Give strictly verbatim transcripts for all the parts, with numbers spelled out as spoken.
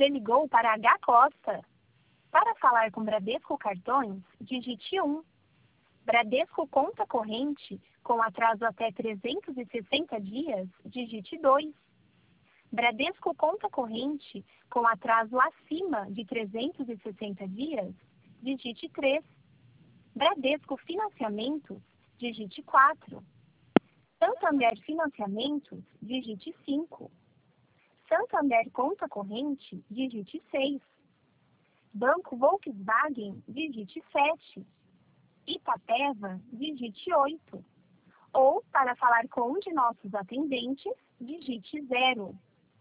você ligou para H Costa. Para falar com Bradesco Cartões, digite um. Bradesco Conta Corrente, com atraso até trezentos e sessenta dias, digite dois. Bradesco Conta Corrente, com atraso acima de trezentos e sessenta dias, digite três. Bradesco Financiamentos, digite quatro. Santander Financiamentos, digite cinco. Santander Conta Corrente, digite seis. Banco Volkswagen, digite sete. Itapeva, digite oito. Ou, para falar com um de nossos atendentes, digite zero.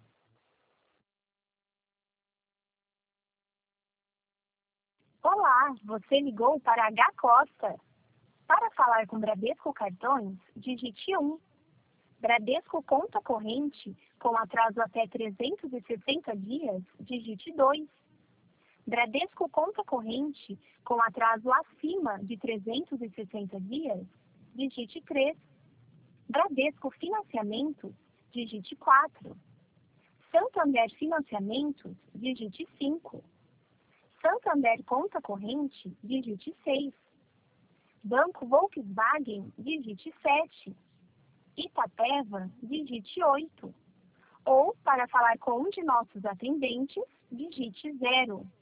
Olá, você ligou para H Costa. Para falar com Bradesco Cartões, digite um. Bradesco Conta Corrente, com atraso até trezentos e sessenta dias, digite dois. Bradesco Conta Corrente, com atraso acima de trezentos e sessenta dias, digite três. Bradesco Financiamentos, digite quatro. Santander Financiamentos, digite cinco. Santander Conta Corrente, digite seis. Banco Volkswagen, digite sete. Itapeva, digite oito. Ou, para falar com um de nossos atendentes, digite zero.